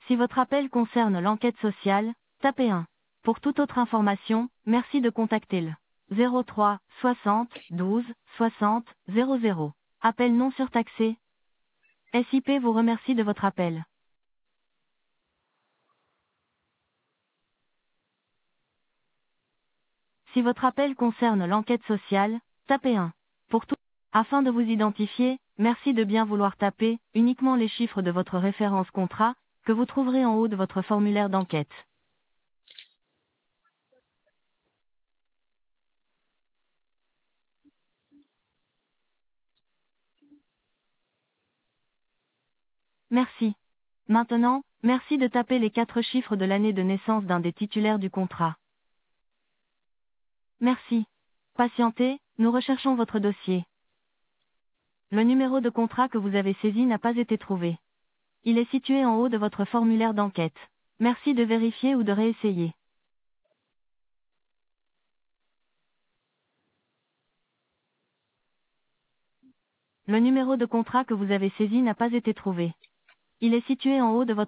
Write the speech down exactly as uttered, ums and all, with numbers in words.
Si votre appel concerne l'enquête sociale, tapez un. Pour toute autre information, merci de contacter le zéro trois soixante douze soixante zéro zéro. Appel non surtaxé. S I P vous remercie de votre appel. Si votre appel concerne l'enquête sociale, tapez un. Pour tout, afin de vous identifier, merci de bien vouloir taper uniquement les chiffres de votre référence contrat, que vous trouverez en haut de votre formulaire d'enquête. Merci. Maintenant, merci de taper les quatre chiffres de l'année de naissance d'un des titulaires du contrat. Merci. Patientez, nous recherchons votre dossier. Le numéro de contrat que vous avez saisi n'a pas été trouvé. Il est situé en haut de votre formulaire d'enquête. Merci de vérifier ou de réessayer. Le numéro de contrat que vous avez saisi n'a pas été trouvé. Il est situé en haut de votre